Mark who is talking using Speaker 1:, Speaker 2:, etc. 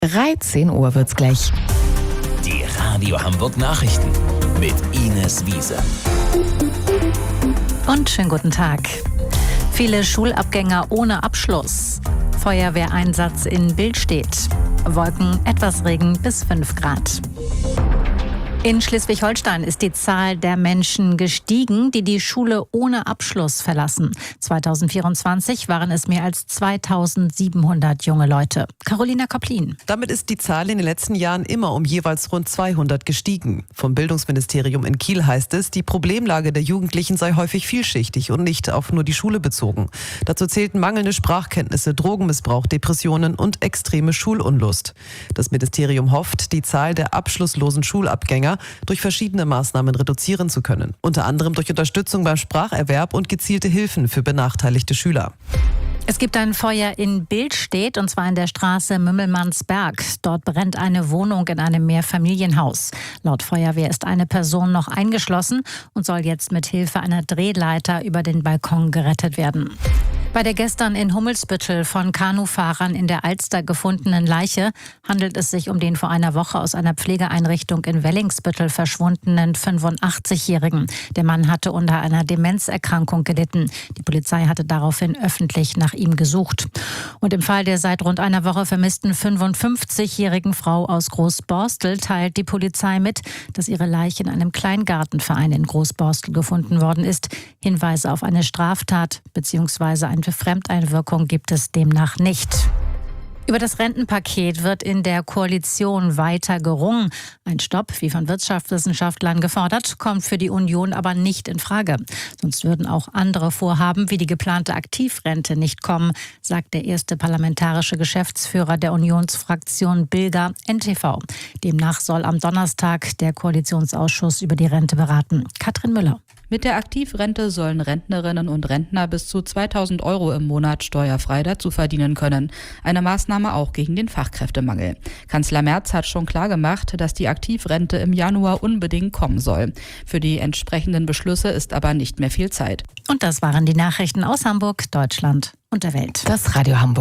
Speaker 1: 13 Uhr wird's gleich.
Speaker 2: Die Radio Hamburg Nachrichten mit Ines Wiese.
Speaker 3: Und schönen guten Tag. Viele Schulabgänger ohne Abschluss. Feuerwehreinsatz in Billstedt. Wolken, etwas Regen bis 5 Grad. In Schleswig-Holstein ist die Zahl der Menschen gestiegen, die die Schule ohne Abschluss verlassen. 2024 waren es mehr als 2700 junge Leute. Carolina Koplin.
Speaker 4: Damit ist die Zahl in den letzten Jahren immer um jeweils rund 200 gestiegen. Vom Bildungsministerium in Kiel heißt es, die Problemlage der Jugendlichen sei häufig vielschichtig und nicht auf nur die Schule bezogen. Dazu zählten mangelnde Sprachkenntnisse, Drogenmissbrauch, Depressionen und extreme Schulunlust. Das Ministerium hofft, die Zahl der abschlusslosen Schulabgänger durch verschiedene Maßnahmen reduzieren zu können. Unter anderem durch Unterstützung beim Spracherwerb und gezielte Hilfen für benachteiligte Schüler.
Speaker 3: Es gibt ein Feuer in Billstedt, und zwar in der Straße Mümmelmannsberg. Dort brennt eine Wohnung in einem Mehrfamilienhaus. Laut Feuerwehr ist eine Person noch eingeschlossen und soll jetzt mit Hilfe einer Drehleiter über den Balkon gerettet werden. Bei der gestern in Hummelsbüttel von Kanufahrern in der Alster gefundenen Leiche handelt es sich um den vor einer Woche aus einer Pflegeeinrichtung in Wellingsbüttel verschwundenen 85-Jährigen. Der Mann hatte unter einer Demenzerkrankung gelitten. Die Polizei hatte daraufhin öffentlich nach ihm gesucht. Und im Fall der seit rund einer Woche vermissten 55-jährigen Frau aus Großborstel teilt die Polizei mit, dass ihre Leiche in einem Kleingartenverein in Großborstel gefunden worden ist. Hinweise auf eine Straftat bzw. eine Fremdeinwirkung gibt es demnach nicht. Über das Rentenpaket wird in der Koalition weiter gerungen. Ein Stopp, wie von Wirtschaftswissenschaftlern gefordert, kommt für die Union aber nicht in Frage. Sonst würden auch andere Vorhaben wie die geplante Aktivrente nicht kommen, sagt der erste parlamentarische Geschäftsführer der Unionsfraktion Bilger NTV. Demnach soll am Donnerstag der Koalitionsausschuss über die Rente beraten. Katrin Müller.
Speaker 5: Mit der Aktivrente sollen Rentnerinnen und Rentner bis zu 2.000 € im Monat steuerfrei dazu verdienen können. Eine Maßnahme auch gegen den Fachkräftemangel. Kanzler Merz hat schon klargemacht, dass die Aktivrente im Januar unbedingt kommen soll. Für die entsprechenden Beschlüsse ist aber nicht mehr viel Zeit.
Speaker 3: Und das waren die Nachrichten aus Hamburg, Deutschland und der Welt.
Speaker 1: Das Radio Hamburg.